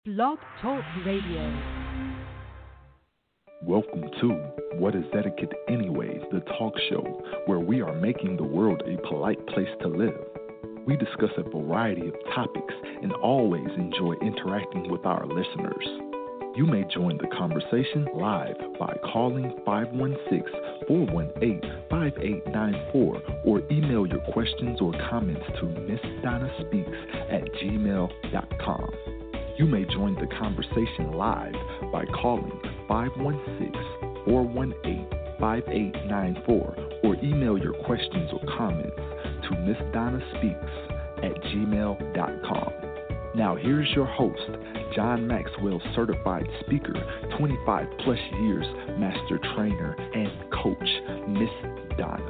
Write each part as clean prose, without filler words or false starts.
Blog Talk Radio. Welcome to What is Etiquette Anyways, the talk show where we are making the world a polite place to live. We discuss a variety of topics and always enjoy interacting with our listeners. You may join the conversation live by calling 516-418-5894 or email your questions or comments to missdonnaspeaks@gmail.com. You may join the conversation live by calling 516-418-5894 or email your questions or comments to missdonnaspeaks@gmail.com. Now here's your host, John Maxwell, certified speaker, 25 plus years, master trainer and coach, Miss Donna.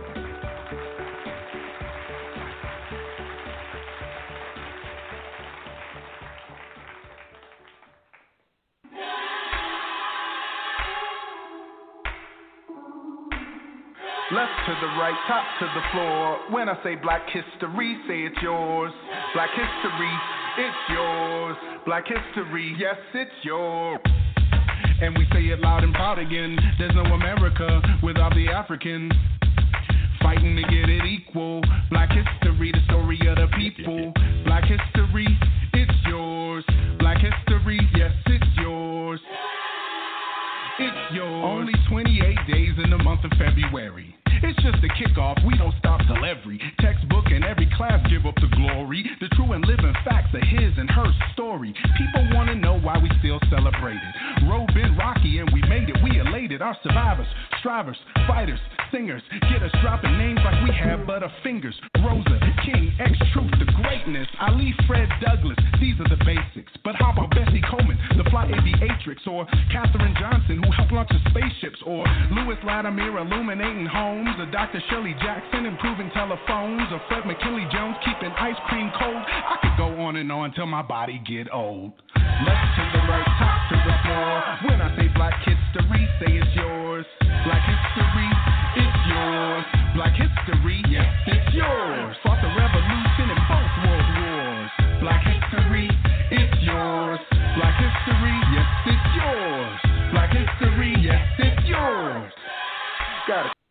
Left to the right, top to the floor. When I say Black History, say it's yours. Black History, it's yours. Black History, yes, it's yours. And we say it loud and proud again. There's no America without the Africans fighting to get it equal. Black History, the story of the people. Black History, it's yours. Black History, yes, it's yours. It's yours. Only 28 days in the month of February. It's just a kickoff, we don't stop till every textbook and every class give up the glory. The true and living facts of his and her story. People want to know why we still celebrate it. Road been rocky and we made it, we elated. Our survivors, strivers, fighters, singers, get us dropping names like we have butterfingers. Rosa, King, X-Truth, the greatness. Ali, Fred Douglass, these are the basics. But how about Bessie Coleman, the fly aviatrix? Or Katherine Johnson, who helped launch the spaceships? Or Louis Latimer, illuminating homes? Or Dr. Shirley Jackson, improving telephones? Or Fred McKinley Jones, keeping ice cream cold? I could go on and on till my body get old. Left to the right, top to the floor. When I say Black History, say it's yours. Black History, it's yours. Black History, yes, it's yours. Fought the revolution in both world wars. Black History, it's yours. Black History, yes, it's yours. Black History, yes, it's yours. Got it.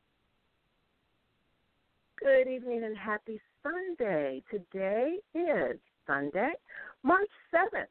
Good evening and happy Sunday. Today is Sunday, March 7th,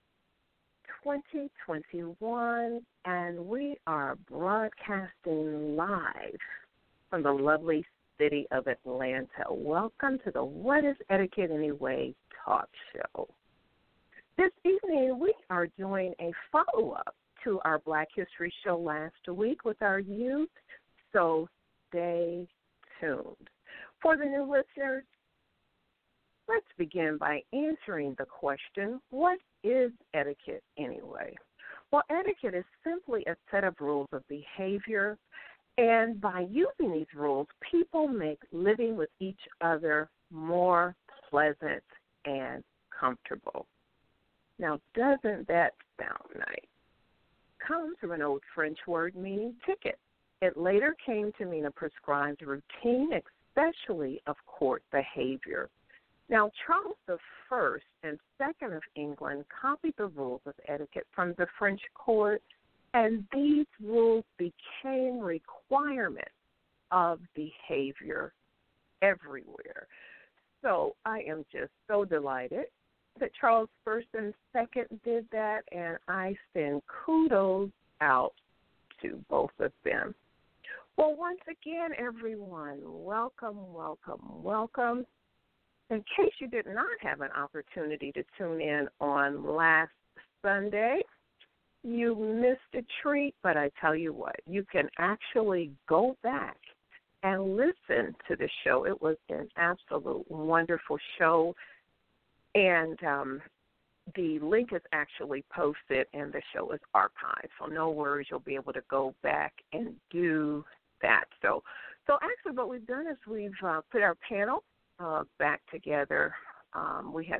2021, and we are broadcasting live from the lovely city of Atlanta. Welcome to the What is Etiquette Anyway talk show. This evening, we are doing a follow-up to our Black History show last week with our youth, so stay tuned. For the new listeners, let's begin by answering the question, what is etiquette anyway? Well, etiquette is simply a set of rules of behavior, and by using these rules, people make living with each other more pleasant and comfortable. Now, doesn't that sound nice? Comes from an old French word meaning ticket. It later came to mean a prescribed routine, especially of court behavior. Now, Charles I and II of England copied the rules of etiquette from the French court, and these rules became requirements of behavior everywhere. So I am just so delighted that Charles I and II did that, and I send kudos out to both of them. Well, once again, everyone, welcome, welcome, welcome. In case you did not have an opportunity to tune in on last Sunday, you missed a treat, but I tell you what, you can actually go back and listen to the show. It was an absolute wonderful show, and the link is actually posted, and the show is archived. So no worries, you'll be able to go back and do that. So actually what we've done is we've put our panel back together. We had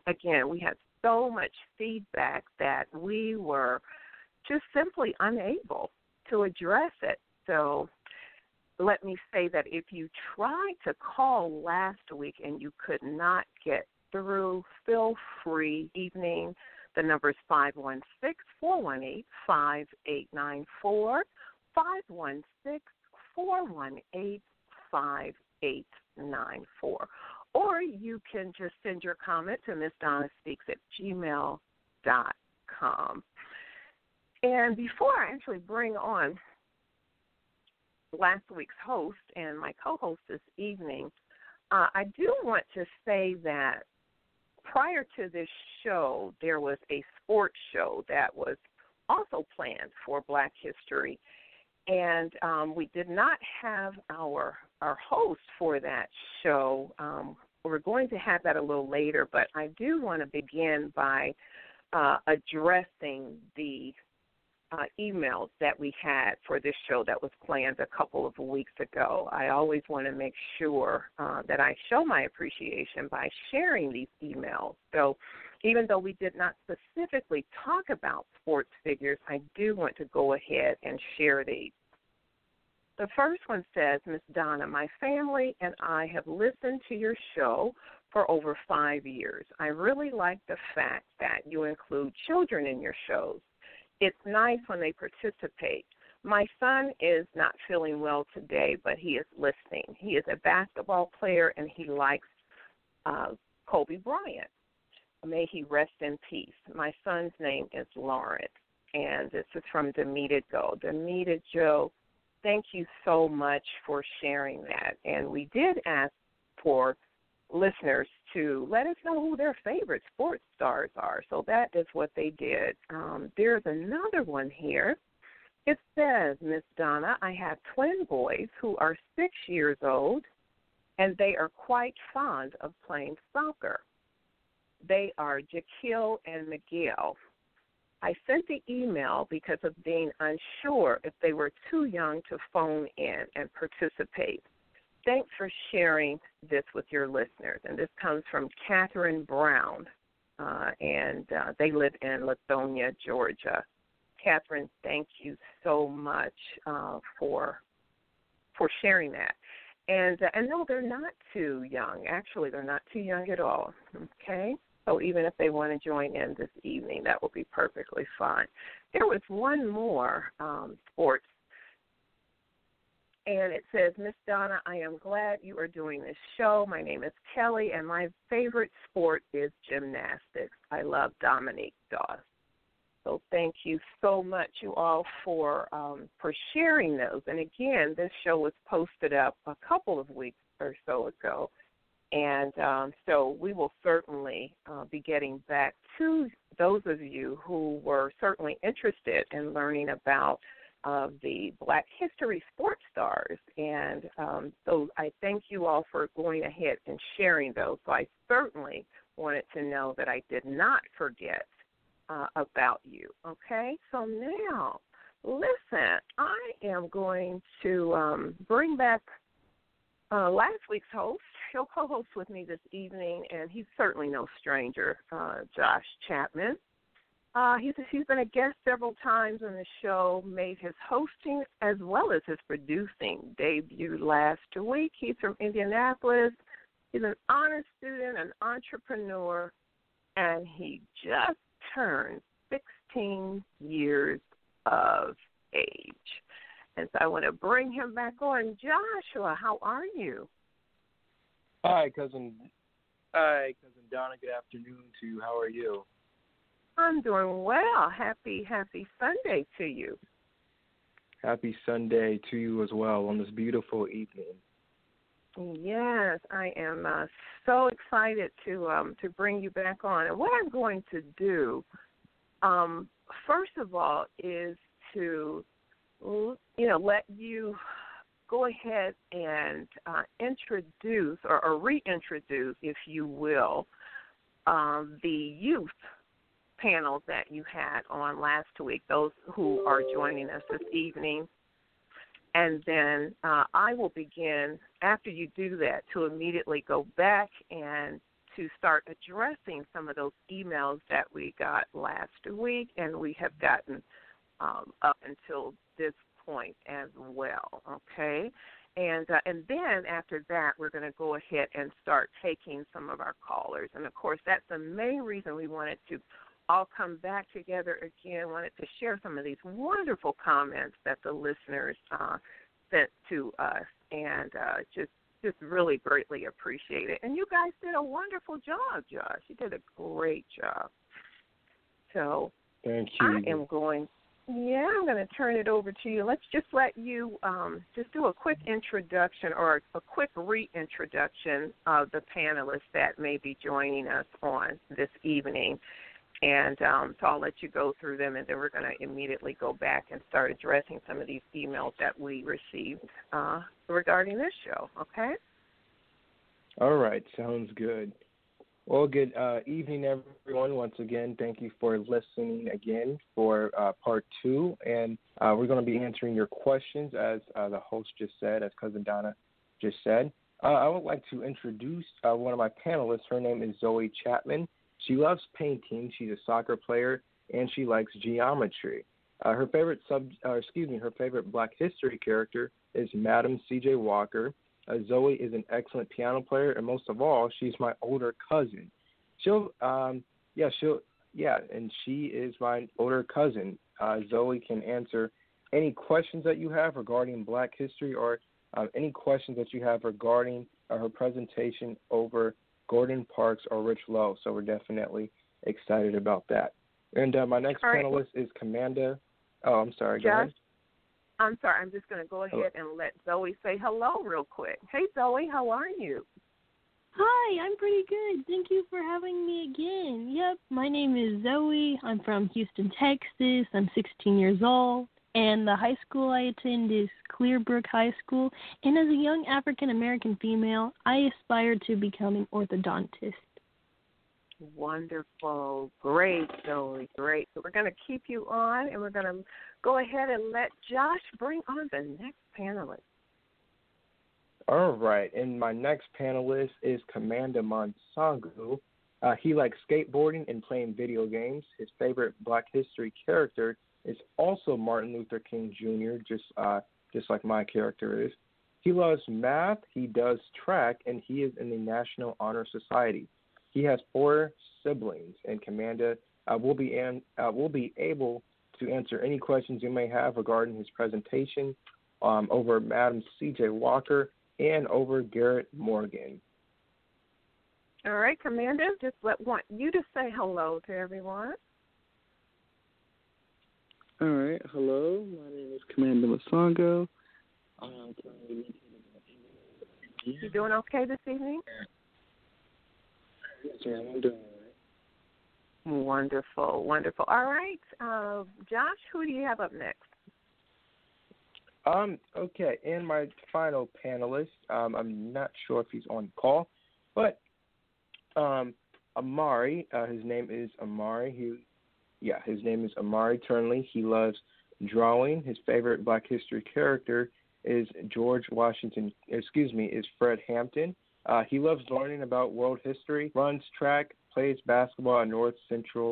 so much feedback that we were just simply unable to address it. So let me say that if you tried to call last week and you could not get through, feel free. The The number is 516-418-5894, 516-418-5894. Or you can just send your comment to MissDonnaSpeaks@gmail.com. And before I actually bring on last week's host and my co-host this evening, I do want to say that prior to this show, there was a sports show that was also planned for Black History. And we did not have our host for that show. We're going to have that a little later, but I do want to begin by addressing the emails that we had for this show that was planned a couple of weeks ago. I always want to make sure that I show my appreciation by sharing these emails. So even though we did not specifically talk about sports figures, I do want to go ahead and share these. The first one says, Miss Donna, my family and I have listened to your show for over 5 years. I really like the fact that you include children in your shows. It's nice when they participate. My son is not feeling well today, but he is listening. He is a basketball player, and he likes Kobe Bryant. May he rest in peace. My son's name is Lawrence, and this is from Demita Joe. Demita Joe, thank you so much for sharing that. And we did ask for listeners to let us know who their favorite sports stars are. So that is what they did. There's another one here. It says, Miss Donna, I have twin boys who are 6 years old, and they are quite fond of playing soccer. They are Jaquil and Miguel. I sent the email because of being unsure if they were too young to phone in and participate. Thanks for sharing this with your listeners. And this comes from Catherine Brown, and they live in Lithonia, Georgia. Catherine, thank you so much for sharing that. And no, they're not too young. Actually, they're not too young at all, okay? So even if they want to join in this evening, that will be perfectly fine. There was one more sports, and it says, Miss Donna, I am glad you are doing this show. My name is Kelly, and my favorite sport is gymnastics. I love Dominique Dawes. So thank you so much, you all, for sharing those. And again, this show was posted up a couple of weeks or so ago. And so we will certainly be getting back to those of you who were certainly interested in learning about the Black History sports stars. And so I thank you all for going ahead and sharing those. So I certainly wanted to know that I did not forget about you. Okay? So now, listen, I am going to bring back last week's host. He'll co-host with me this evening, and he's certainly no stranger, Josh Chapman. He's been a guest several times on the show, made his hosting as well as his producing debut last week. He's from Indianapolis. He's an honor student, an entrepreneur, and he just turned 16 years of age. And so I want to bring him back on. Joshua, how are you? Hi, Cousin Donna. Good afternoon to you. How are you? I'm doing well. Happy Sunday to you. Happy Sunday to you as well on this beautiful evening. Yes, I am so excited to bring you back on. And what I'm going to do, first of all, is to let you go ahead and introduce or reintroduce, if you will, the youth panel that you had on last week, those who are joining us this evening. And then I will begin, after you do that, to immediately go back and to start addressing some of those emails that we got last week and we have gotten up until this point as well, okay? And then after that, we're going to go ahead and start taking some of our callers. And, of course, that's the main reason we wanted to all come back together again. Wanted to share some of these wonderful comments that the listeners sent to us, and just really greatly appreciate it. And you guys did a wonderful job, Josh. You did a great job. So thank you. I'm going to turn it over to you. Let's just let you just do a quick introduction or a quick reintroduction of the panelists that may be joining us on this evening. And so I'll let you go through them, and then we're going to immediately go back and start addressing some of these emails that we received regarding this show, okay? All right, sounds good. Well, good evening, everyone. Once again, thank you for listening again for part 2. And we're going to be answering your questions, as the host just said, as Cousin Donna just said. I would like to introduce one of my panelists. Her name is Zoe Chapman. She loves painting. She's a soccer player, and she likes geometry. Her favorite Black History character is Madam C.J. Walker. Zoe is an excellent piano player, and most of all, she's my older cousin. And she is my older cousin. Zoe can answer any questions that you have regarding Black history, or any questions that you have regarding her presentation over Gordon Parks or Rich Lowe. So we're definitely excited about that. And my next panelist is Commanda. Oh, I'm sorry. Go ahead. I'm sorry. I'm just going to go ahead and let Zoe say hello real quick. Hey, Zoe, how are you? Hi, I'm pretty good. Thank you for having me again. Yep, my name is Zoe. I'm from Houston, Texas. I'm 16 years old. And the high school I attend is Clearbrook High School. And as a young African-American female, I aspire to become an orthodontist. Wonderful. Great, Zoe. Great. So we're going to keep you on, and we're going to go ahead and let Josh bring on the next panelist. All right. And my next panelist is Commanda Monsango. He likes skateboarding and playing video games. His favorite Black History character is also Martin Luther King Jr., just like my character is. He loves math, he does track, and he is in the National Honor Society. He has 4 siblings, and Commanda will be able to answer any questions you may have regarding his presentation over Madam C.J. Walker and over Garrett Morgan. All right, Commanda, just want you to say hello to everyone. All right, hello. My name is Commanda Monsango. You doing okay this evening? Yes, ma'am, I'm doing all right. Wonderful, wonderful. All right, Josh, who do you have up next? Okay, and my final panelist, I'm not sure if he's on the call, but Amari, his name is Amari. His name is Amari Turnley. He loves drawing. His favorite Black History character is Fred Hampton. He loves learning about world history, runs track, plays basketball at North Central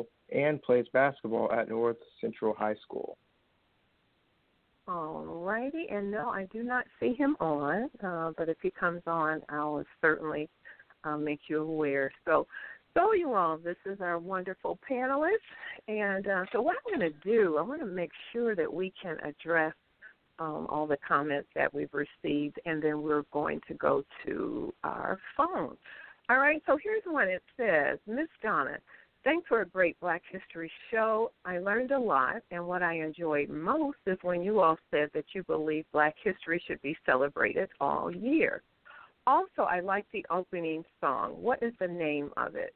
High School. All righty, and no, I do not see him on, but if he comes on, I'll certainly make you aware. So you all, this is our wonderful panelists, and so what I'm going to do, I want to make sure that we can address all the comments that we've received, and then we're going to go to our phone. All right, so here's one. It says, Miss Donna, thanks for a great Black History show. I learned a lot, and what I enjoyed most is when you all said that you believe Black history should be celebrated all year. Also, I like the opening song. What is the name of it?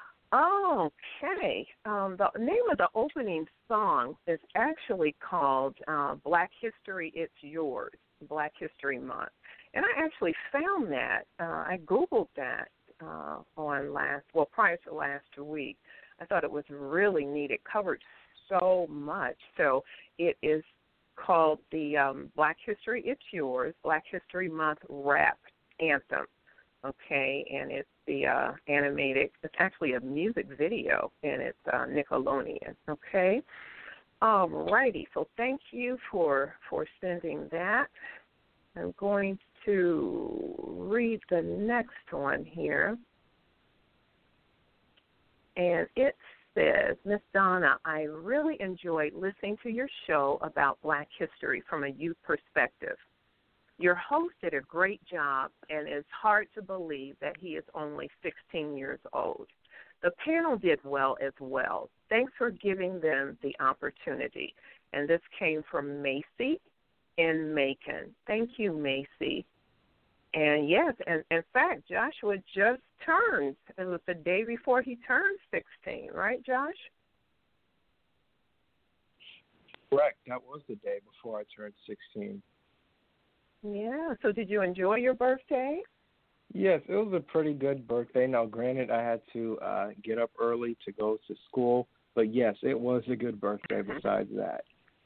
Okay. The name of the opening song is actually called Black History, It's Yours, Black History Month. And I actually found that. I Googled that prior to last week. I thought it was really neat. It covered so much. So it is called the Black History, It's Yours, Black History Month Rap Anthem. Okay, and it's the animated, it's actually a music video, and it's Nickelodeon, okay? All righty, so thank you for sending that. I'm going to read the next one here. And it says, Miss Donna, I really enjoyed listening to your show about Black history from a youth perspective. Your host did a great job, and it's hard to believe that he is only 16 years old. The panel did well as well. Thanks for giving them the opportunity. And this came from Macy in Macon. Thank you, Macy. And yes, and in fact, Joshua just turned. It was the day before he turned 16, right, Josh? Correct. That was the day before I turned 16. Yeah. So did you enjoy your birthday? Yes, it was a pretty good birthday. Now, granted, I had to get up early to go to school, but yes, it was a good birthday besides that.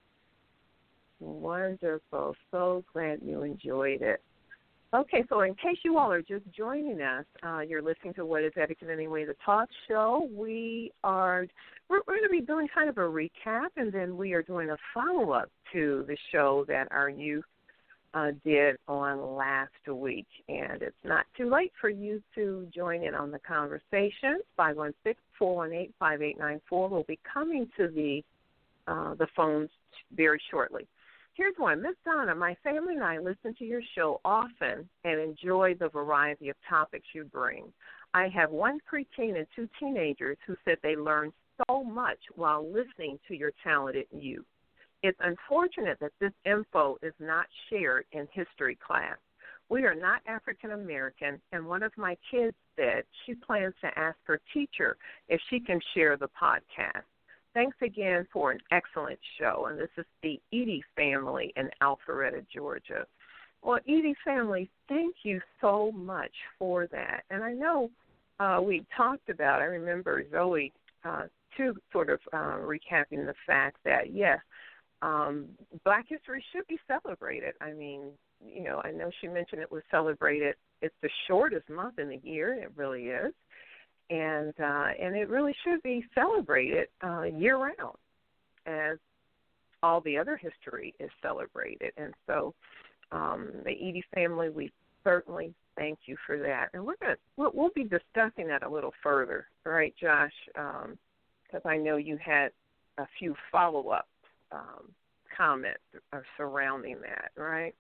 Wonderful. So glad you enjoyed it. Okay, so in case you all are just joining us, you're listening to What is Etiquette Anyway, the talk show. We're going to be doing kind of a recap, and then we are doing a follow-up to the show that our youth did on last week. And it's not too late for you to join in on the conversation. 516-418-5894. We'll be coming to the phones very shortly. Here's one. Miss Donna, my family and I listen to your show often and enjoy the variety of topics you bring. I have one preteen and two teenagers who said they learned so much while listening to your talented youth. It's unfortunate that this info is not shared in history class. We are not African American, and one of my kids said she plans to ask her teacher if she can share the podcast. Thanks again for an excellent show. And this is the Edie family in Alpharetta, Georgia. Well, Edie family, thank you so much for that. And I know we talked about, I remember Zoe, too, sort of recapping the fact that, yes, Black history should be celebrated. I mean, you know, I know she mentioned it was celebrated. It's the shortest month in the year. It really is. And it really should be celebrated year-round, as all the other history is celebrated. And so the Edie family, we certainly thank you for that. And we'll be discussing that a little further, right, Josh? Because I know you had a few follow-up comments surrounding that, right?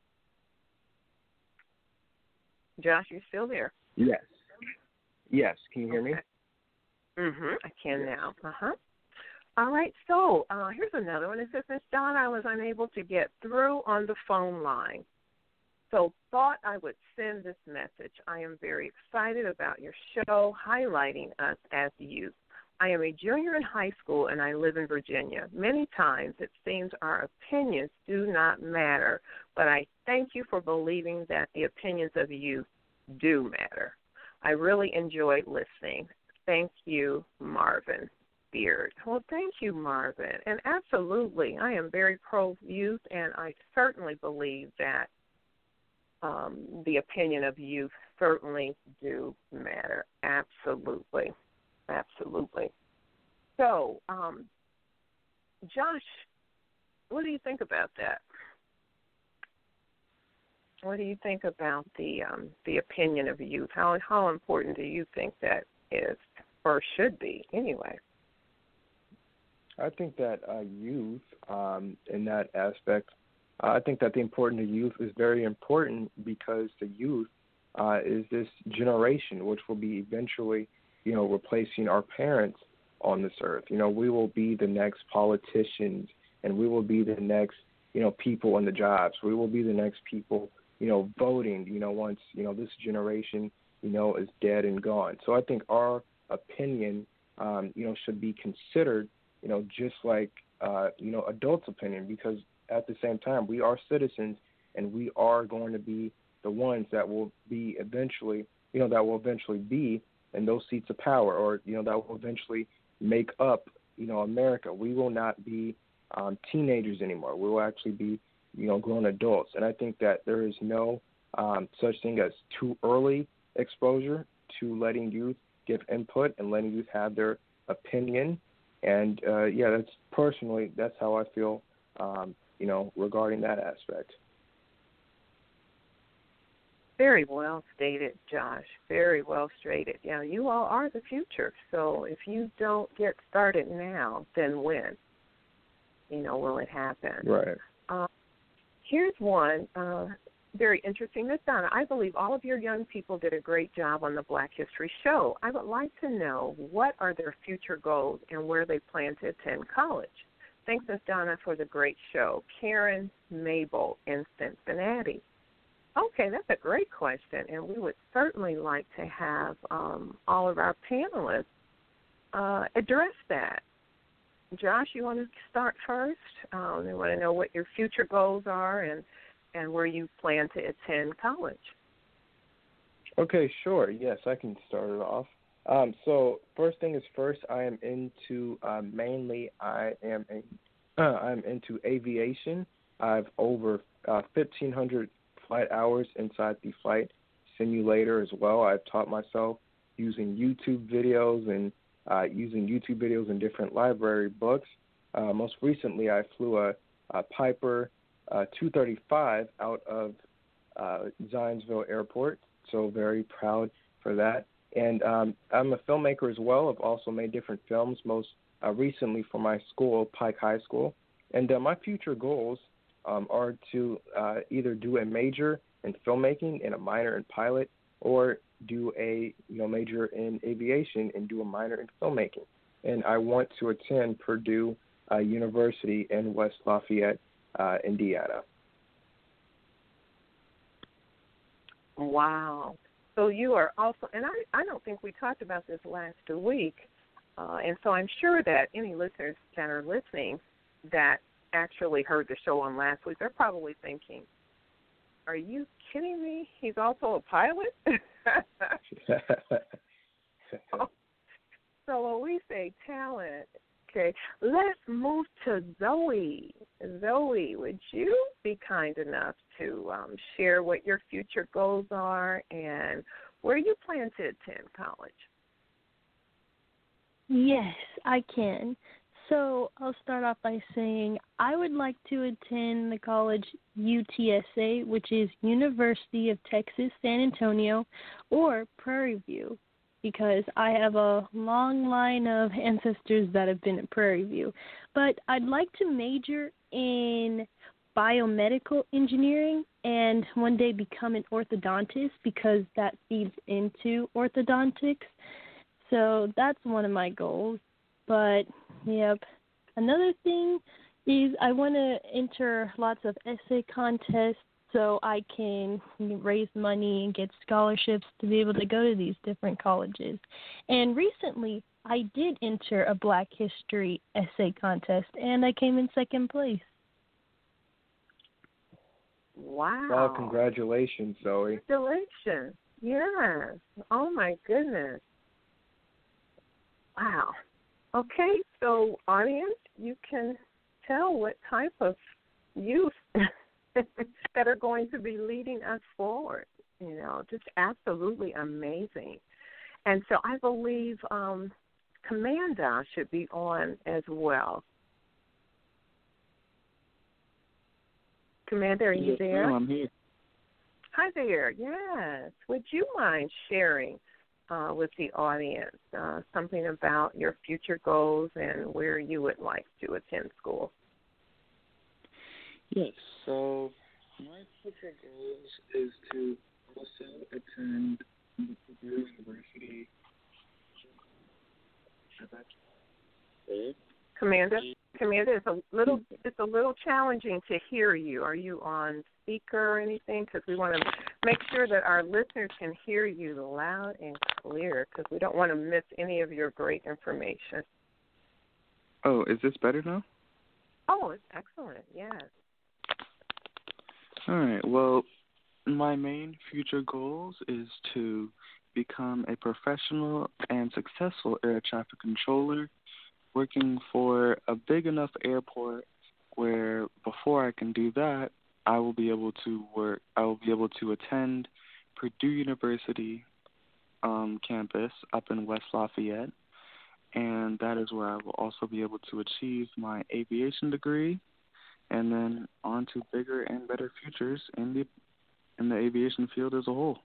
Josh, you still there? Yes. Yes, can you hear me? I can now. All right, so here's another one. It says, Miss Dawn, I was unable to get through on the phone line, so thought I would send this message. I am very excited about your show highlighting us as youth. I am a junior in high school, and I live in Virginia. Many times it seems our opinions do not matter, but I thank you for believing that the opinions of youth do matter. I really enjoyed listening. Thank you, Marvin Beard. Well, thank you, Marvin. And absolutely, I am very pro-youth, and I certainly believe that the opinion of youth certainly do matter. Absolutely. Absolutely. So, Josh, what do you think about that? What do you think about the opinion of youth? How important do you think that is, or should be, anyway? I think that youth, in that aspect, I think that the importance of youth is very important because the youth is this generation which will be eventually, replacing our parents on this earth. We will be the next politicians, and we will be the next, people in the jobs. We will be the next people voting, once, this generation, is dead and gone. So I think our opinion, should be considered, just like, adults' opinion, because at the same time, we are citizens and we are going to be the ones that will be eventually, be in those seats of power, or, that will eventually make up, America. We will not be teenagers anymore. We will actually be grown adults. And I think that there is no such thing as too early exposure to letting youth give input and letting youth have their opinion. And, that's how I feel, regarding that aspect. Very well stated, Josh. Very well stated. Yeah, you all are the future. So if you don't get started now, then when? Will it happen? Right. Here's one very interesting. Miss Donna, I believe all of your young people did a great job on the Black History Show. I would like to know what are their future goals and where they plan to attend college. Thanks, Miss Donna, for the great show. Karen Mabel in Cincinnati. Okay, that's a great question, and we would certainly like to have all of our panelists address that. Josh, you want to start first? They want to know what your future goals are and where you plan to attend college. Okay, sure. Yes, I can start it off. So first thing is first, I am into I'm into aviation. I've over 1,500 flight hours inside the flight simulator as well. I've taught myself using YouTube videos and different library books. Most recently, I flew a Piper 235 out of Zionsville Airport, so very proud for that. And I'm a filmmaker as well. I've also made different films, most recently for my school, Pike High School. And my future goals are to either do a major in filmmaking and a minor in pilot, or do a major in aviation and do a minor in filmmaking. And I want to attend Purdue University in West Lafayette, Indiana. Wow. So you are also, and I don't think we talked about this last week, and so I'm sure that any listeners that are listening that actually heard the show on last week, they're probably thinking, are you kidding me? He's also a pilot? So when we say talent, okay, let's move to Zoe. Zoe, would you be kind enough to share what your future goals are and where you plan to attend college? Yes, I can. So I'll start off by saying I would like to attend the college UTSA, which is University of Texas, San Antonio, or Prairie View, because I have a long line of ancestors that have been at Prairie View. But I'd like to major in biomedical engineering and one day become an orthodontist because that feeds into orthodontics. So that's one of my goals. But, yep. Another thing is I want to enter lots of essay contests so I can raise money and get scholarships to be able to go to these different colleges. And recently, I did enter a Black History essay contest, and I came in second place. Wow. Well, congratulations, Zoe. Congratulations. Yes. Oh, my goodness. Wow. Okay, so audience, you can tell what type of youth that are going to be leading us forward. Just absolutely amazing. And so I believe Commander should be on as well. Commander, are you there? No, I'm here. Hi there. Yes. Would you mind sharing with the audience something about your future goals and where you would like to attend school? Yes, so my future goals is to also attend Purdue University. Commander, it's a little challenging to hear you. Are you on speaker or anything? Because we want to make sure that our listeners can hear you loud and clear, because we don't want to miss any of your great information. Oh, is this better now? Oh, it's excellent. Yes. All right. Well, my main future goals is to become a professional and successful air traffic controller, working for a big enough airport where before I can do that, I will be able to attend Purdue University campus up in West Lafayette, and that is where I will also be able to achieve my aviation degree, and then on to bigger and better futures in the in the aviation field as a whole.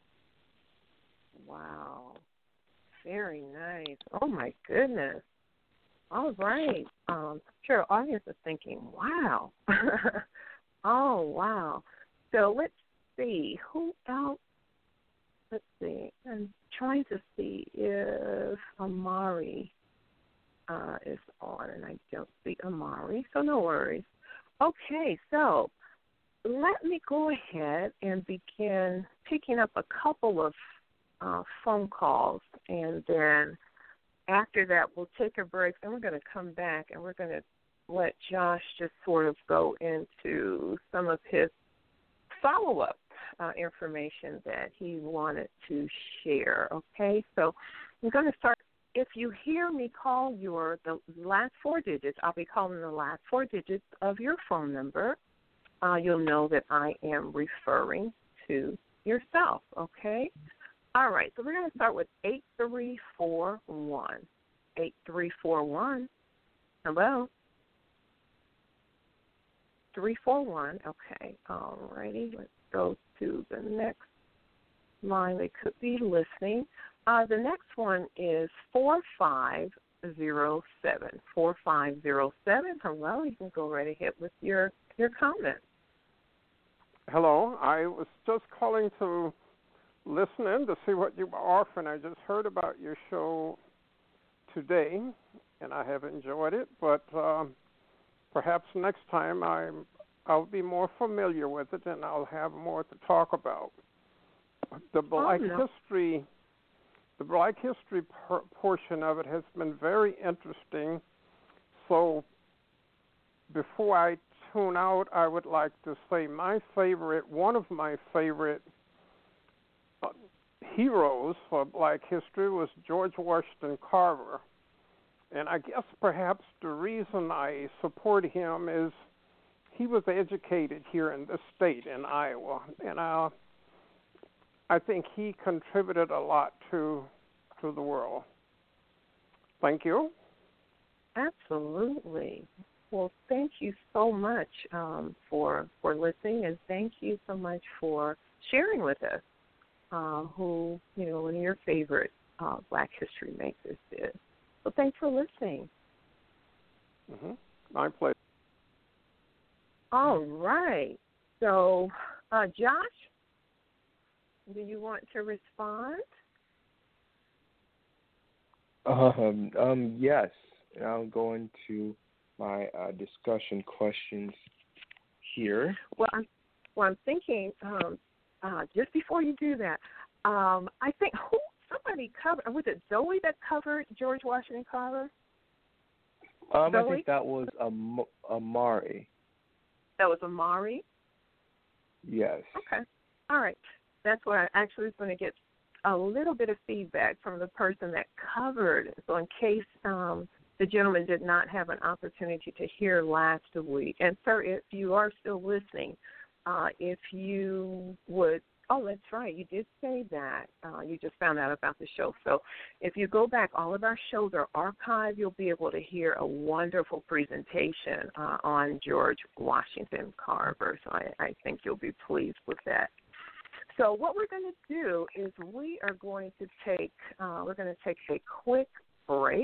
Wow. Very nice. Oh, my goodness. All right. Sure, audience is thinking, wow. Oh, wow. So let's see. Who else? Let's see. I'm trying to see if Amari is on, and I don't see Amari, so no worries. Okay, so let me go ahead and begin picking up a couple of phone calls, and then after that we'll take a break, and we're going to come back, and we're going to let Josh just sort of go into some of his follow-up information that he wanted to share, okay? So I'm going to start. If you hear me call the last 4 digits, I'll be calling the last 4 digits of your phone number. You'll know that I am referring to yourself, okay? All right, so we're going to start with 8341. 8341. Hello? 341. Okay, all righty. Let's go to the next line. They could be listening. The next one is 4507. 4507. Hello, you can go right ahead with your comment. Hello, I was just calling to listen in to see what you were offering. I just heard about your show today, and I have enjoyed it, but perhaps next time I'll be more familiar with it and I'll have more to talk about. The Black History portion of it has been very interesting. So before I tune out, I would like to say one of my favorite heroes for Black history was George Washington Carver. And I guess perhaps the reason I support him is he was educated here in this state, in Iowa. And I think he contributed a lot to the world. Thank you. Absolutely. Well, thank you so much for listening, and thank you so much for sharing with us who, one of your favorite Black history makers is. So thanks for listening. Mm-hmm. My pleasure. All right. So, Josh, do you want to respond? Yes. I'll go into my discussion questions here. Well, I'm thinking just before you do that, I think somebody covered. Was it Zoe that covered George Washington Carver? I think that was Amari. That was Amari? Yes. Okay. All right. That's what I actually was going to get a little bit of feedback from the person that covered. So in case the gentleman did not have an opportunity to hear last week. And, sir, if you are still listening, if you would, that's right, you did say that. You just found out about the show. So if you go back, all of our shows are archived. You'll be able to hear a wonderful presentation on George Washington Carver. So I think you'll be pleased with that. So what we're going to do is we are going to take a quick break,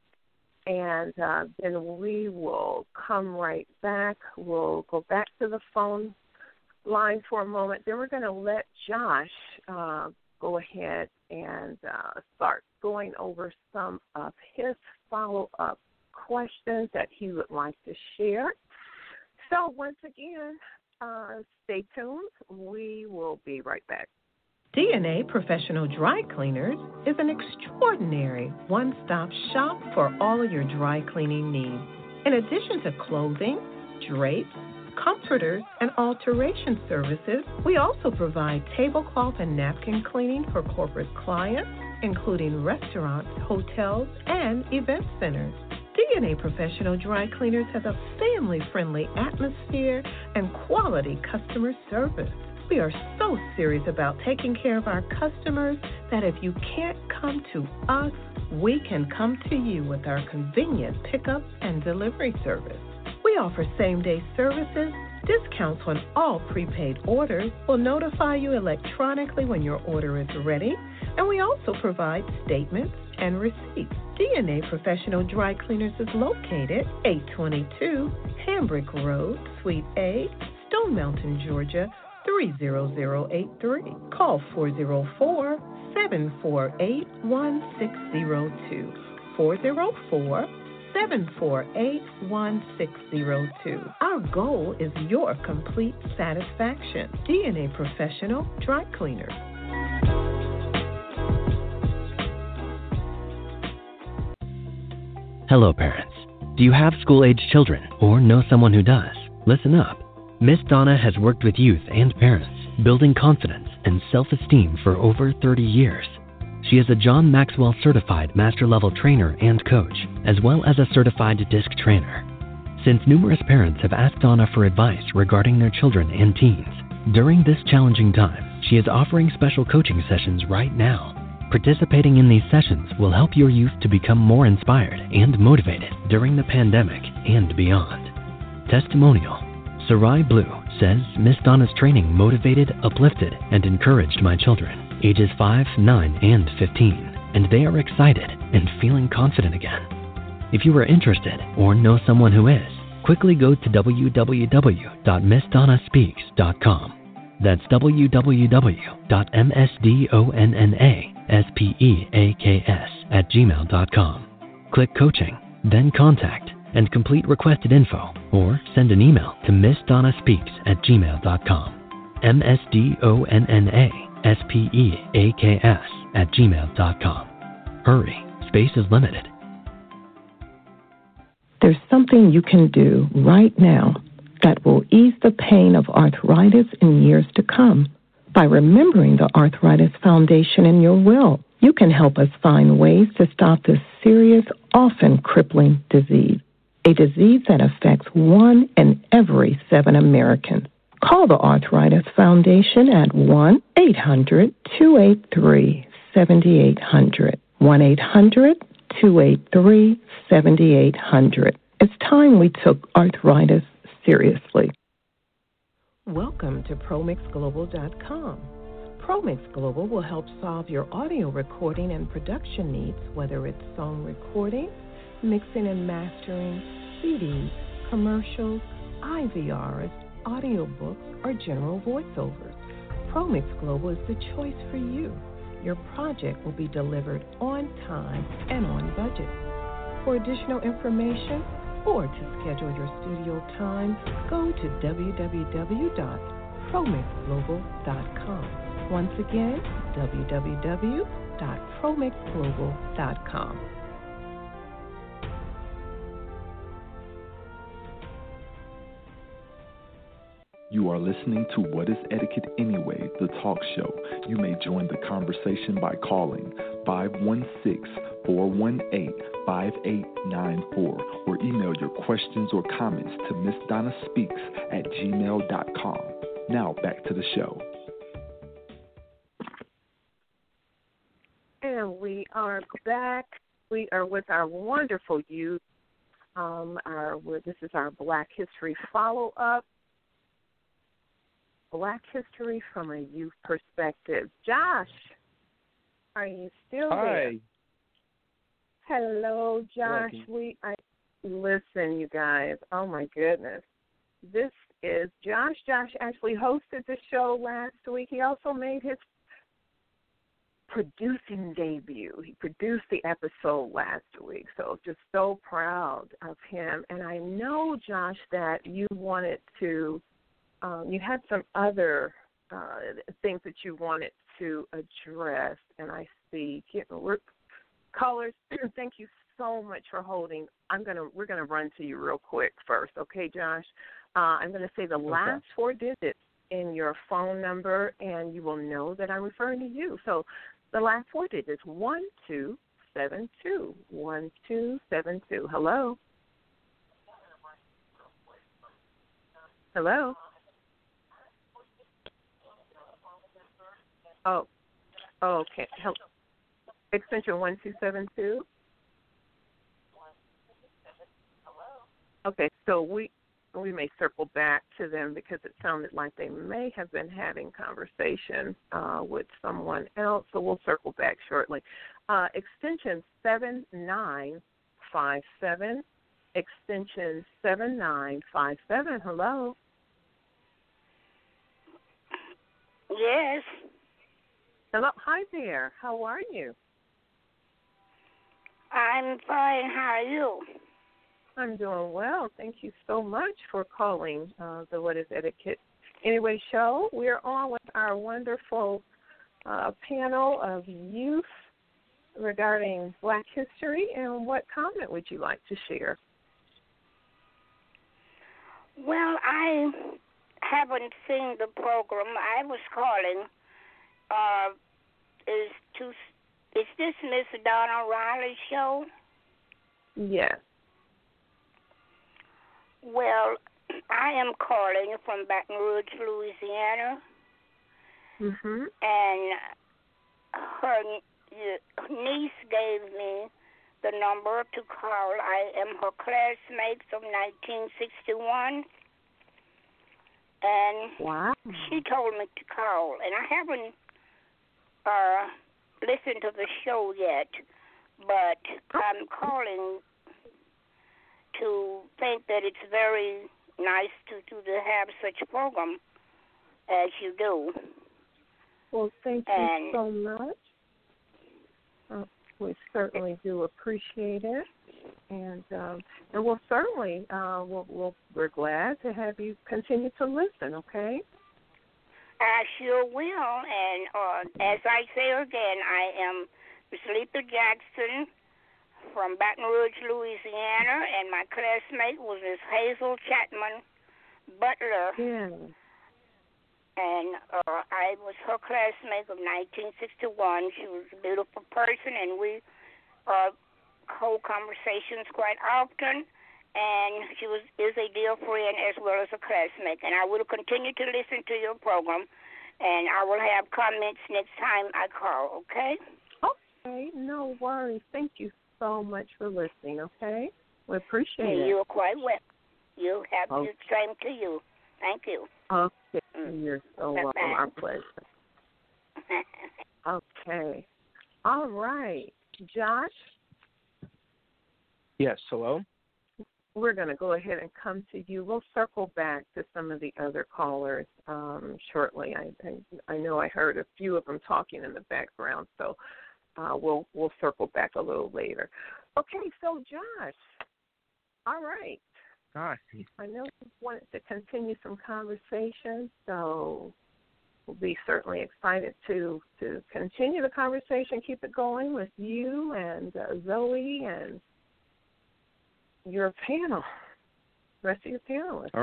and then we will come right back. We'll go back to the phone line for a moment. Then we're going to let Josh go ahead and start going over some of his follow-up questions that he would like to share. So once again, stay tuned. We will be right back. DNA Professional Dry Cleaners is an extraordinary one-stop shop for all your dry cleaning needs. In addition to clothing, drapes, comforters, and alteration services, we also provide tablecloth and napkin cleaning for corporate clients, including restaurants, hotels, and event centers. DNA Professional Dry Cleaners has a family-friendly atmosphere and quality customer service. We are so serious about taking care of our customers that if you can't come to us, we can come to you with our convenient pickup and delivery service. We offer same-day services Discounts on all prepaid orders will notify you electronically when your order is ready, and we also provide statements and receipts. DNA Professional Dry Cleaners is located 822 Hambrick Road, Suite A, Stone Mountain, Georgia, 30083. Call 404-748-1602. 404-748-1602. Our goal is your complete satisfaction. DNA Professional Dry Cleaners. Hello, parents. Do you have school-aged children or know someone who does? Listen up. Miss Donna has worked with youth and parents, building confidence and self-esteem for over 30 years. She is a John Maxwell certified master level trainer and coach, as well as a certified DISC trainer. Since numerous parents have asked Donna for advice regarding their children and teens, during this challenging time, she is offering special coaching sessions right now. Participating in these sessions will help your youth to become more inspired and motivated during the pandemic and beyond. Testimonial. Sarai Blue says Miss Donna's training motivated, uplifted, and encouraged my children, ages 5, 9, and 15, and they are excited and feeling confident again. If you are interested or know someone who is, quickly go to www.missdonnaspeaks.com. That's www.missdonnaspeaks@gmail.com. Click Coaching, then Contact, and complete requested info, or send an email to missdonnaspeaks@gmail.com. missdonnaspeaks@gmail.com. Hurry, space is limited. There's something you can do right now that will ease the pain of arthritis in years to come. By remembering the Arthritis Foundation in your will, you can help us find ways to stop this serious, often crippling disease, a disease that affects 1 in every 7 Americans. Call the Arthritis Foundation at 1-800-283-7800. 1-800-283-7800. It's time we took arthritis seriously. Welcome to ProMixGlobal.com. ProMix Global will help solve your audio recording and production needs, whether it's song recording, mixing and mastering, CDs, commercials, IVRs, audiobooks, or general voiceovers. ProMix Global is the choice for you. Your project will be delivered on time and on budget. For additional information or to schedule your studio time, go to www.promixglobal.com. Once again, www.promixglobal.com. You are listening to What is Etiquette Anyway, the talk show. You may join the conversation by calling 516-418-5894 or email your questions or comments to missdonnaspeaks@gmail.com. Now back to the show. And we are back. We are with our wonderful youth. This is our Black History follow-up. Black History from a youth perspective. Josh, are you still there? Hi. Hello, Josh. Listen, you guys. Oh my goodness, this is Josh. Josh actually hosted the show last week. He also made his producing debut. He produced the episode last week, so just so proud of him. And I know, Josh, that you wanted to. You had some other things that you wanted to address, and I see callers. Thank you so much for holding. We're gonna run to you real quick first, okay, Josh? I'm gonna say the last 4 digits in your phone number, and you will know that I'm referring to you. So the last 4 digits: 1272. 1272. Hello. Hello. Oh, okay. Extension 1272. Okay, so we may circle back to them because it sounded like they may have been having conversation with someone else. So we'll circle back shortly. Extension 7957. Extension 7957. Hello. Yes. Hello. Hi there. How are you? I'm fine. How are you? I'm doing well. Thank you so much for calling the What is Etiquette Anyway show. We're on with our wonderful panel of youth regarding Black history. And what comment would you like to share? Well, I haven't seen the program. I was calling. Is this Miss Donna Riley's show? Yes. Well, I am calling from Baton Rouge, Louisiana. Mhm. And her niece gave me the number to call. I am her classmate from 1961. And wow. She told me to call. And I haven't listened to the show yet, but I'm calling to think that it's very nice to have such a program as you do. Well, thank you so much. We certainly do appreciate it, and we'll certainly we're glad to have you continue to listen. Okay. I sure will, and as I say again, I am Miss Letha Jackson from Baton Rouge, Louisiana, and my classmate was Miss Hazel Chapman Butler. Yeah. And I was her classmate of 1961. She was a beautiful person, and we hold conversations quite often. And she is a dear friend as well as a classmate. And I will continue to listen to your program, and I will have comments next time I call, okay? Okay, no worries. Thank you so much for listening, okay? We appreciate it. You're quite welcome. You have the same to you. Thank you. Okay, you're so welcome. Our pleasure. Okay. All right. Josh? Yes, hello? We're going to go ahead and come to you. We'll circle back to some of the other callers shortly. I know I heard a few of them talking in the background, so we'll circle back a little later. Okay, so Josh, all right. Hi. I know you wanted to continue some conversation, so we'll be certainly excited to continue the conversation, keep it going with you and Zoe and your panel, rest of your panelists.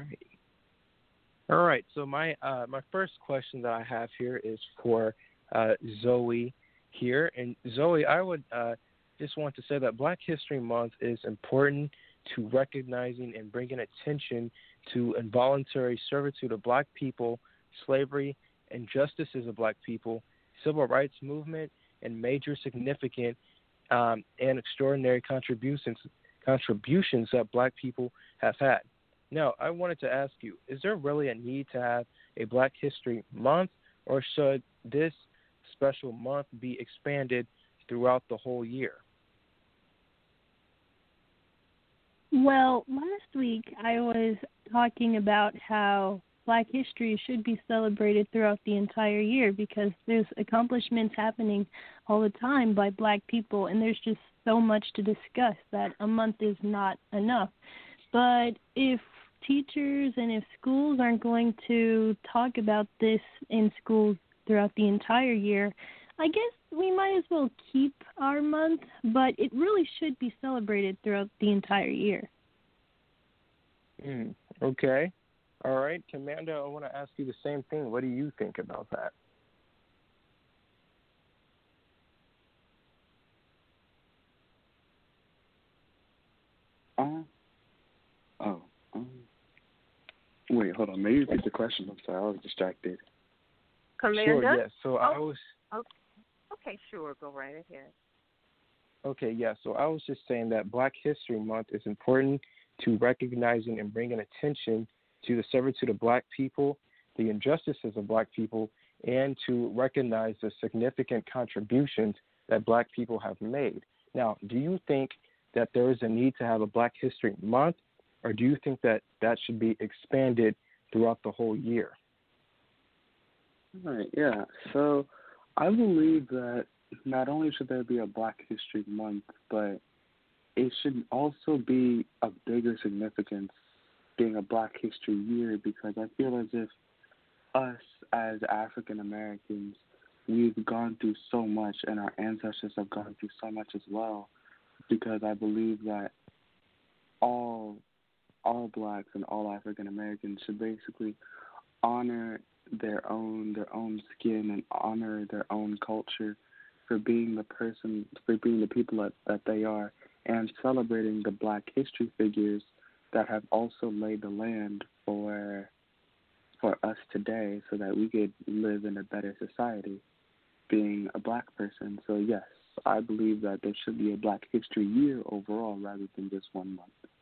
All right. So my first question that I have here is for Zoe here. And Zoe, I would just want to say that Black History Month is important to recognizing and bringing attention to involuntary servitude of Black people, slavery, injustices of Black people, civil rights movement, and major significant and extraordinary contributions that Black people have had. Now, I wanted to ask you, is there really a need to have a Black History Month, or should this special month be expanded throughout the whole year? Well, last week I was talking about how Black history should be celebrated throughout the entire year because there's accomplishments happening all the time by Black people, and there's just so much to discuss that a month is not enough. But if teachers and if schools aren't going to talk about this in schools throughout the entire year, I guess we might as well keep our month, but it really should be celebrated throughout the entire year. Okay. All right. Commander, I want to ask you the same thing. What do you think about that? Wait, hold on. Maybe repeat the question. I'm sorry, I was distracted. Commander? Sure, yes. So I was... Okay, sure. Go right ahead. Okay, yeah. So I was just saying that Black History Month is important to recognizing and bringing attention to the servitude of black people, the injustices of black people, and to recognize the significant contributions that black people have made. Now, do you think that there is a need to have a Black History Month, or do you think that that should be expanded throughout the whole year? All right, yeah. So I believe that not only should there be a Black History Month, but it should also be of bigger significance being a Black History Year, because I feel as if us as African Americans, we've gone through so much, and our ancestors have gone through so much as well, because I believe that all blacks and all African Americans should basically honor their own skin and honor their own culture for being the people that they are, and celebrating the Black history figures that have also laid the land for us today, so that we could live in a better society being a black person. So yes, I believe that there should be a Black History Year overall rather than just 1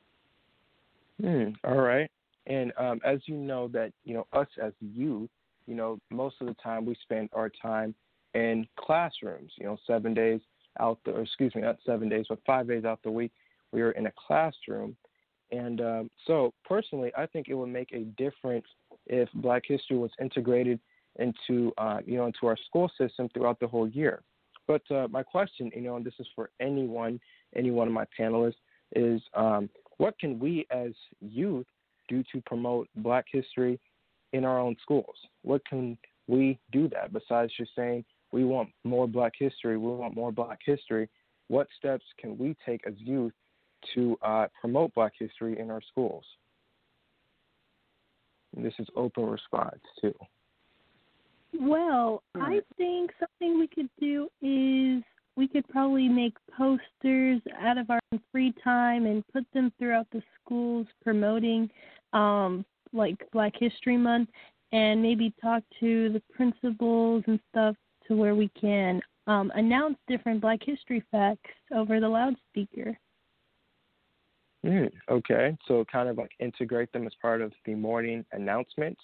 month. All right. And as you know that, us as youth, most of the time we spend our time in classrooms, 7 days out the, or excuse me, not 7 days, but 5 days out the week, we are in a classroom. And so personally, I think it would make a difference if Black history was integrated into our school system throughout the whole year. But my question, and this is for any one of my panelists, is what can we as youth do to promote Black history in our own schools? What can we do that besides just saying we want more Black history, what steps can we take as youth to promote Black history in our schools? And this is open response too. Well, I think something we could do is we could probably make posters out of our free time and put them throughout the schools promoting like Black History Month, and maybe talk to the principals and stuff to where we can announce different Black history facts over the loudspeaker. Okay, so kind of like integrate them as part of the morning announcements.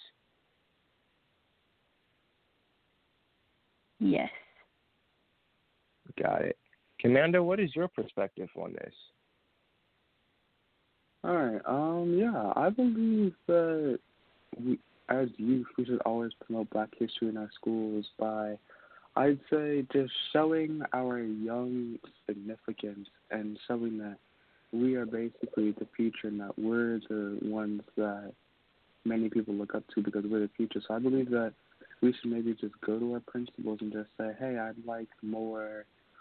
Yes. Got it. Commander, what is your perspective on this? All right. Yeah, I believe that we, as youth, we should always promote Black history in our schools by, I'd say, just showing our young significance and showing that we are basically the future and that we're the ones that many people look up to because we're the future. So I believe that we should maybe just go to our principals and just say, hey, I'd like more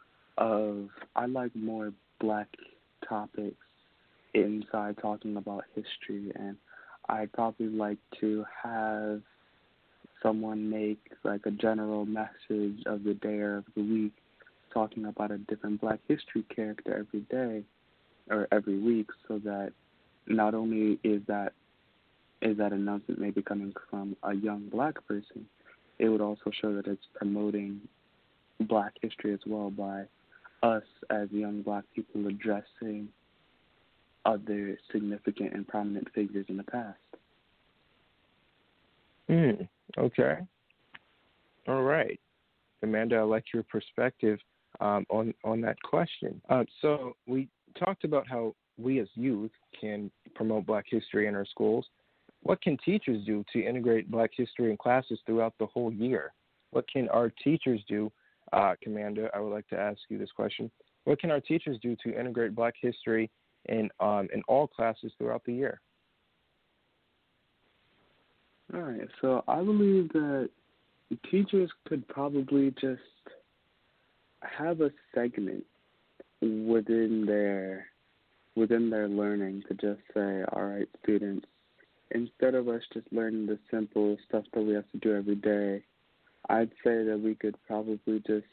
Black topics inside talking about history, and I'd probably like to have someone make like a general message of the day or of the week talking about a different Black history character every day or every week, so that not only is that announcement maybe coming from a young Black person, it would also show that it's promoting Black history as well by us as young Black people addressing other significant and prominent figures in the past. Okay. All right. Amanda, I like your perspective on that question. So we talked about how we as youth can promote Black history in our schools. What can teachers do to integrate Black history in classes throughout the whole year? What can our teachers do? Commander, I would like to ask you this question. What can our teachers do to integrate Black history in all classes throughout the year? All right, so I believe that teachers could probably just have a segment within their learning to just say, all right, students, instead of us just learning the simple stuff that we have to do every day, I'd say that we could probably just,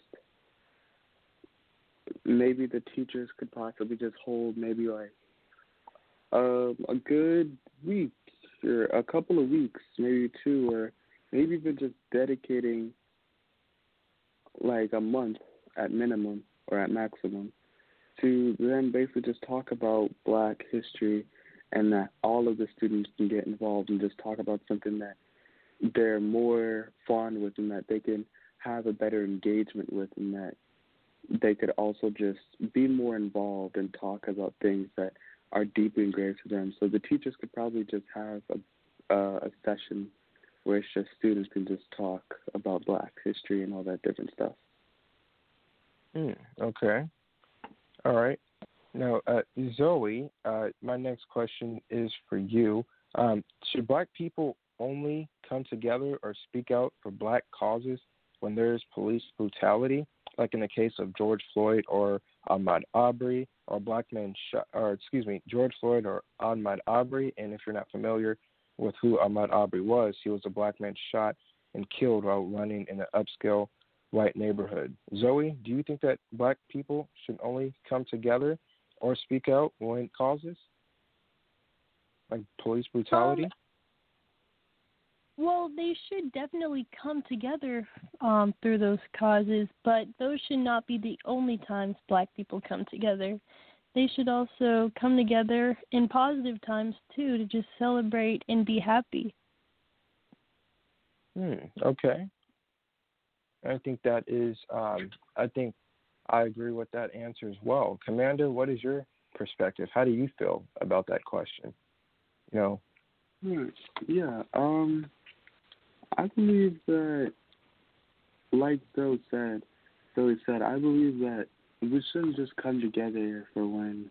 maybe the teachers could possibly just hold maybe like a good week or a couple of weeks, maybe 2, or maybe even just dedicating like a month at minimum or at maximum to then basically just talk about Black history and that all of the students can get involved and just talk about something that they're more fond with and that they can have a better engagement with, and that they could also just be more involved and talk about things that are deeply engraved to them. So the teachers could probably just have a session where it's just students can just talk about Black history and all that different stuff. Okay. All right. Now, Zoe, my next question is for you. Should Black people only come together or speak out for Black causes when there is police brutality, like in the case of George Floyd or Ahmaud Arbery, or George Floyd or Ahmaud Arbery? And if you're not familiar with who Ahmaud Arbery was, he was a Black man shot and killed while running in an upscale white neighborhood. Zoe, do you think that Black people should only come together or speak out when causes like police brutality? Well, they should definitely come together through those causes, but those should not be the only times Black people come together. They should also come together in positive times, too, to just celebrate and be happy. Okay. I think that is, I think I agree with that answer as well. Commander, what is your perspective? How do you feel about that question? Yeah, I believe that, like Zoe said, I believe that we shouldn't just come together for when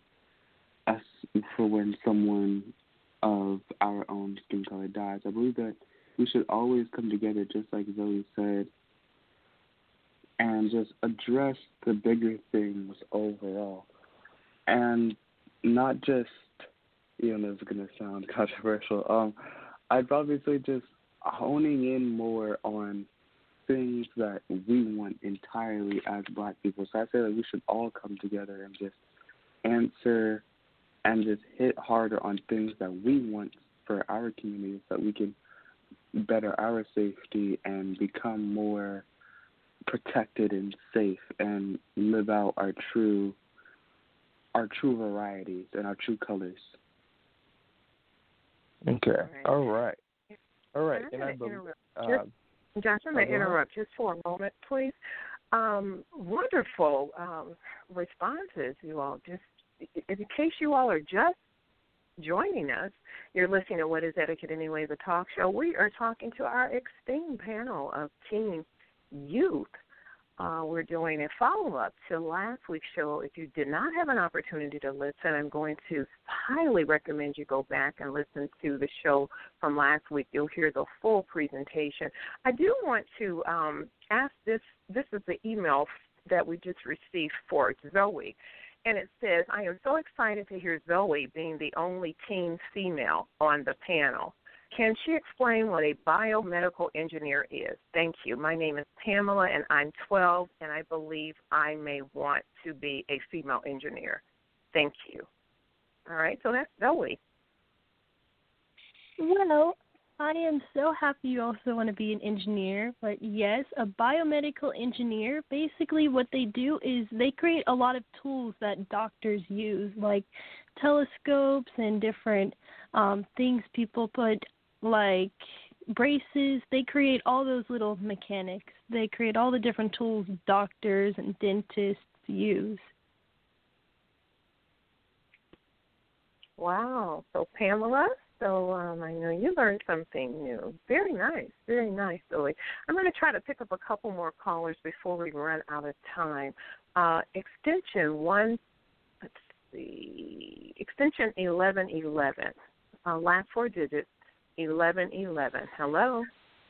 someone of our own skin color dies. I believe that we should always come together, just like Zoe said, and just address the bigger things overall. And not just, this is going to sound controversial, I'd probably say just honing in more on things that we want entirely as Black people. So I say that we should all come together and just answer and just hit harder on things that we want for our communities, so that we can better our safety and become more protected and safe and live out our true varieties and our true colors. Okay. All right. And I Johnson, may I interrupt just for a moment, please? Wonderful responses, you all. Just in case you all are just joining us, you're listening to What is Etiquette Anyway, the talk show. We are talking to our esteemed panel of teen youth. We're doing a follow-up to last week's show. If you did not have an opportunity to listen, I'm going to highly recommend you go back and listen to the show from last week. You'll hear the full presentation. I do want to ask this. This is the email that we just received for Zoe. And it says, I am so excited to hear Zoe being the only teen female on the panel. Can she explain what a biomedical engineer is? Thank you. My name is Pamela, and I'm 12, and I believe I may want to be a female engineer. Thank you. All right, so that's Zoe. Well, I am so happy you also want to be an engineer. But, yes, a biomedical engineer, basically what they do is they create a lot of tools that doctors use, like telescopes and different things people put, like braces. They create all those little mechanics. They create all the different tools doctors and dentists use. Wow. So, Pamela, I know you learned something new. Very nice, Zoe. I'm going to try to pick up a couple more callers before we run out of time. Extension 1111. Last four digits, 1111. Hello?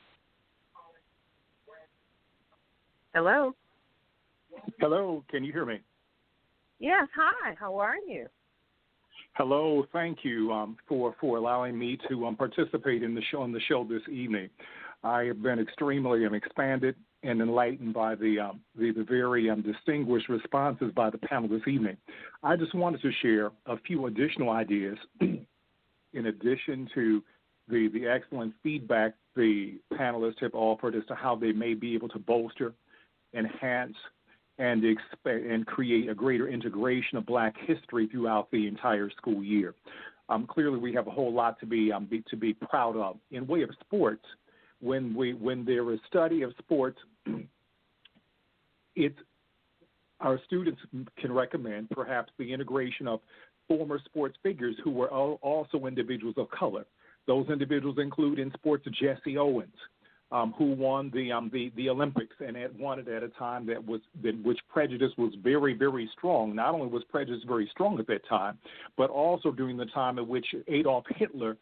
Hello? Hello, can you hear me? Yes, hi, how are you? Hello, thank you for allowing me to participate in the show this evening. I have been extremely expanded and enlightened by the very distinguished responses by the panel this evening. I just wanted to share a few additional ideas in addition to the excellent feedback the panelists have offered as to how they may be able to bolster, enhance, and create a greater integration of Black history throughout the entire school year. clearly we have a whole lot to be proud of. In way of sports, when there is study of sports, our students can recommend perhaps the integration of former sports figures who were also individuals of color. Those individuals include in sports Jesse Owens, who won the Olympics and had won it at a time which prejudice was very, very strong. Not only was prejudice very strong at that time, but also during the time in which Adolf Hitler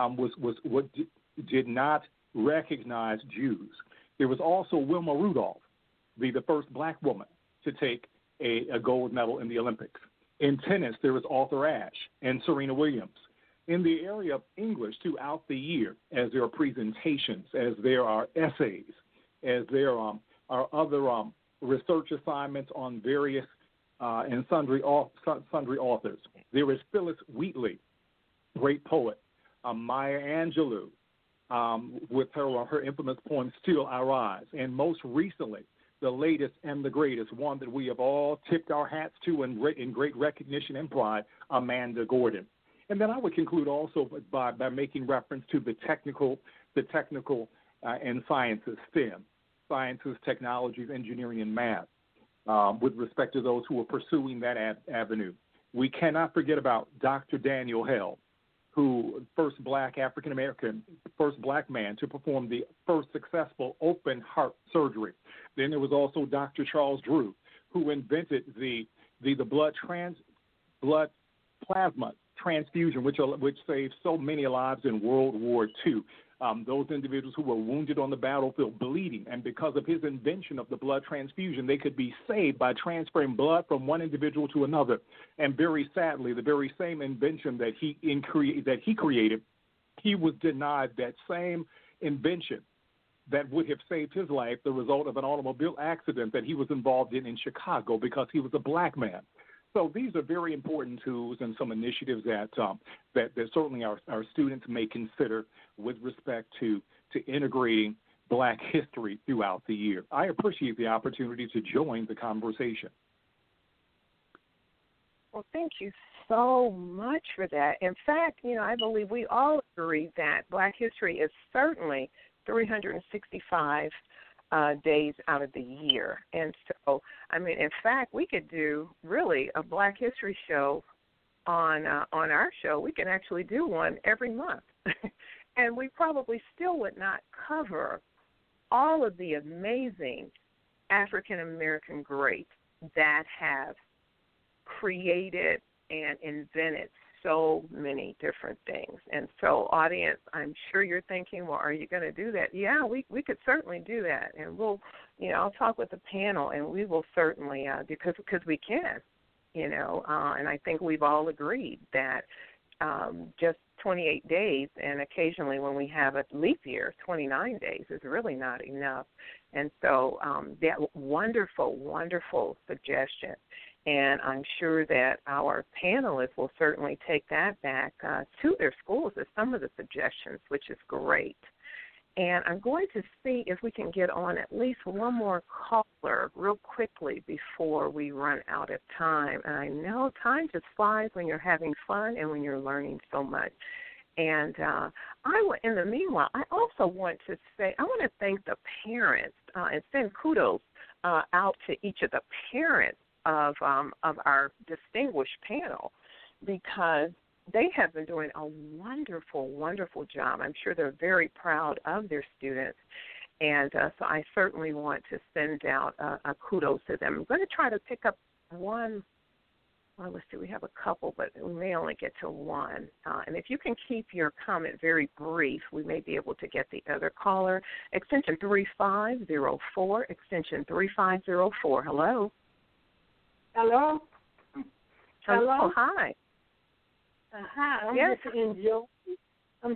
did not recognize Jews. There was also Wilma Rudolph, the first black woman to take a gold medal in the Olympics. In tennis, there was Arthur Ashe and Serena Williams. In the area of English throughout the year, as there are presentations, as there are essays, as there are other research assignments on various and sundry authors. There is Phyllis Wheatley, great poet, Maya Angelou, with her infamous poem "Still I Rise," and most recently, the latest and the greatest, one that we have all tipped our hats to in great recognition and pride, Amanda Gordon. And then I would conclude also by making reference to the technical and sciences, STEM, sciences, technologies, engineering, and math, with respect to those who are pursuing that avenue. We cannot forget about Dr. Daniel Held, who first black man to perform the first successful open heart surgery. Then there was also Dr. Charles Drew, who invented the blood plasma transfusion, which saved so many lives in World War II. Those individuals who were wounded on the battlefield, bleeding, and because of his invention of the blood transfusion, they could be saved by transferring blood from one individual to another. And very sadly, the very same invention that he created, he was denied that same invention that would have saved his life, the result of an automobile accident that he was involved in Chicago, because he was a black man. So these are very important tools and some initiatives that certainly our students may consider with respect to integrating Black history throughout the year. I appreciate the opportunity to join the conversation. Well, thank you so much for that. In fact, I believe we all agree that Black history is certainly 365 days out of the year. And so, in fact, we could do really a Black history show on our show. We can actually do one every month. And we probably still would not cover all of the amazing African American greats that have created and invented so many different things. And so, audience, I'm sure you're thinking, well, are you going to do that? Yeah, we could certainly do that. And we'll, I'll talk with the panel, and we will certainly, because we can, and I think we've all agreed that just 28 days, and occasionally when we have a leap year, 29 days is really not enough. And so that wonderful, wonderful suggestion. And I'm sure that our panelists will certainly take that back to their schools as some of the suggestions, which is great. And I'm going to see if we can get on at least one more caller real quickly before we run out of time. And I know time just flies when you're having fun and when you're learning so much. And in the meanwhile, I also want to say, I want to thank the parents and send kudos out to each of the parents of our distinguished panel, because they have been doing a wonderful, wonderful job. I'm sure they're very proud of their students, and so I certainly want to send out a kudos to them. I'm going to try to pick up one. Well, let's see, we have a couple, but we may only get to one. And if you can keep your comment very brief, we may be able to get the other caller. Extension 3504, extension 3504. Hello. Hello. Hello. Hi. Hi. I'm yes. just enjoying. I'm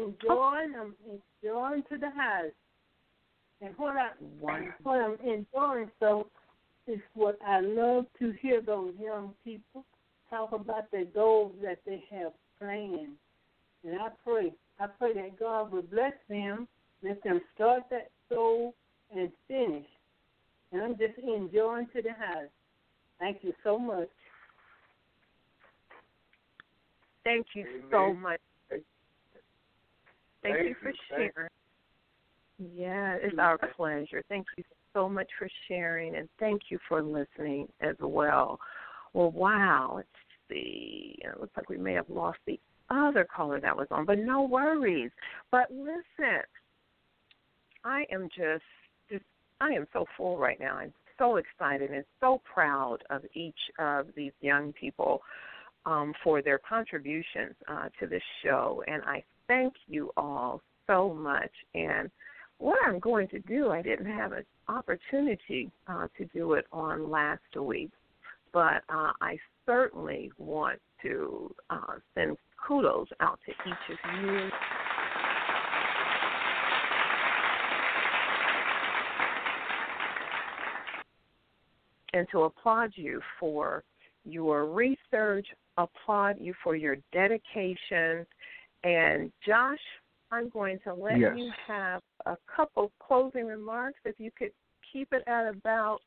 enjoying to the house. And what I'm enjoying so is what I love to hear those young people talk about the goals that they have planned. And I pray that God will bless them, let them start that goal and finish. And I'm just enjoying to the house. Thank you so much. Thank you so much. Thank you for sharing. Yeah, it's our pleasure. Thank you so much for sharing, and thank you for listening as well. Well, wow, let's see. It looks like we may have lost the other caller that was on, but no worries. But listen, I am I am so full right now. I'm so excited and so proud of each of these young people for their contributions to this show, and I thank you all so much. And what I'm going to do, I didn't have an opportunity to do it on last week, but I certainly want to send kudos out to each of you. And to applaud you for your research, applaud you for your dedication. And Josh, I'm going to let you have a couple closing remarks. If you could keep it at about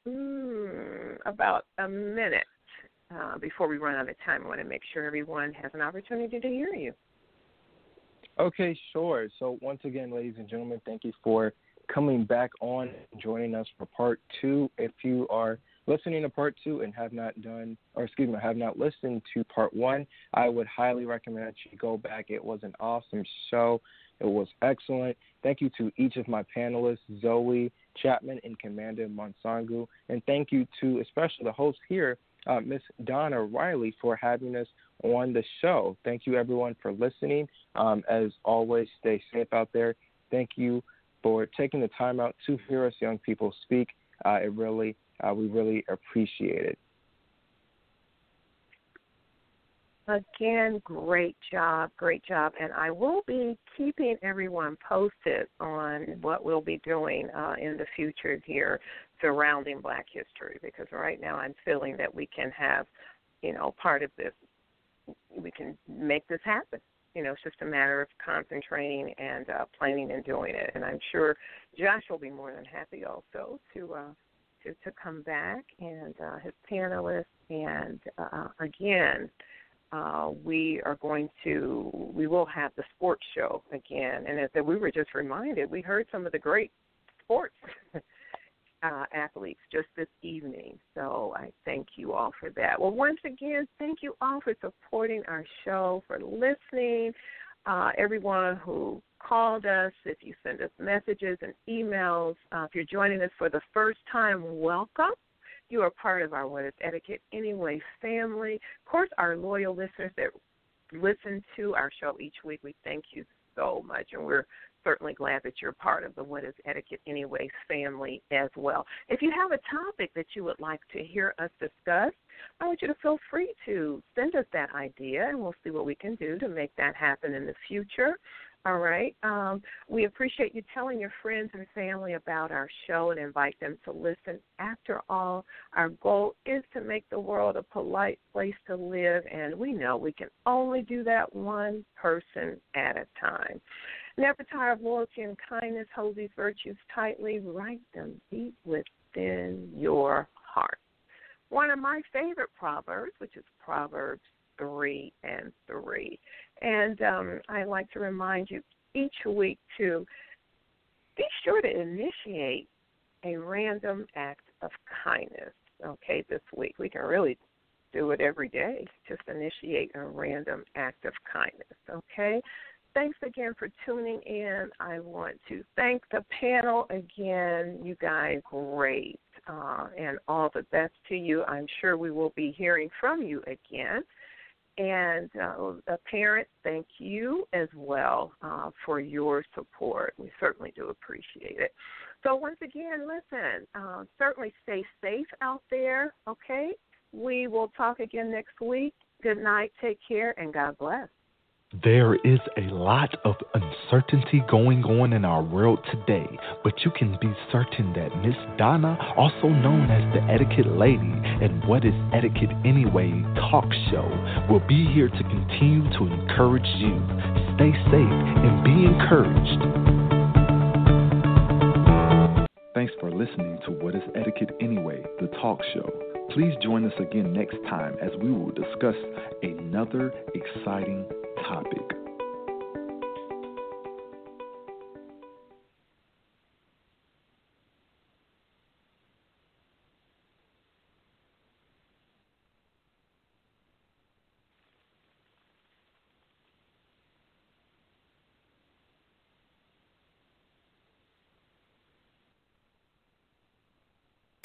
a minute before we run out of time. I want to make sure everyone has an opportunity to hear you. Okay, sure. So once again, ladies and gentlemen, thank you for coming back on and joining us for part 2. If you are listening to part 2 and have not listened to part 1, I would highly recommend that you go back. It was an awesome show. It was excellent. Thank you to each of my panelists, Zoe Chapman and Commander Monsangu. And thank you to especially the host here, Miss Donna Riley, for having us on the show. Thank you, everyone, for listening. As always, stay safe out there. Thank you for taking the time out to hear us young people speak. We really appreciate it. Again, great job. And I will be keeping everyone posted on what we'll be doing in the future here surrounding Black history, because right now I'm feeling that we can have, part of this, we can make this happen. It's just a matter of concentrating and planning and doing it. And I'm sure Josh will be more than happy also to come back and his panelists. And again, we will have the sports show again. And as we were just reminded, we heard some of the great sports athletes just this evening. So I thank you all for that. Well, once again, thank you all for supporting our show, for listening. Everyone who called us, if you send us messages and emails, if you're joining us for the first time, welcome. You are part of our What is Etiquette Anyway family. Of course, our loyal listeners that listen to our show each week, we thank you so much, and we're certainly glad that you're part of the What is Etiquette Anyway family as well. If you have a topic that you would like to hear us discuss, I want you to feel free to send us that idea, and we'll see what we can do to make that happen in the future. All right. We appreciate you telling your friends and family about our show and invite them to listen. After all, our goal is to make the world a polite place to live, and we know we can only do that one person at a time. Never tire of loyalty and kindness. Hold these virtues tightly. Write them deep within your heart. One of my favorite proverbs, which is Proverbs 3:3. And I like to remind you each week to be sure to initiate a random act of kindness. Okay, this week we can really do it every day. Just initiate a random act of kindness. Okay. Thanks again for tuning in. I want to thank the panel again. You guys, great. And all the best to you. I'm sure we will be hearing from you again. And a parent, thank you as well for your support. We certainly do appreciate it. So once again, listen, certainly stay safe out there, okay? We will talk again next week. Good night, take care, and God bless. There is a lot of uncertainty going on in our world today, but you can be certain that Miss Donna, also known as the Etiquette Lady and What is Etiquette Anyway talk show, will be here to continue to encourage you. Stay safe and be encouraged. Thanks for listening to What is Etiquette Anyway, the talk show. Please join us again next time as we will discuss another exciting topic.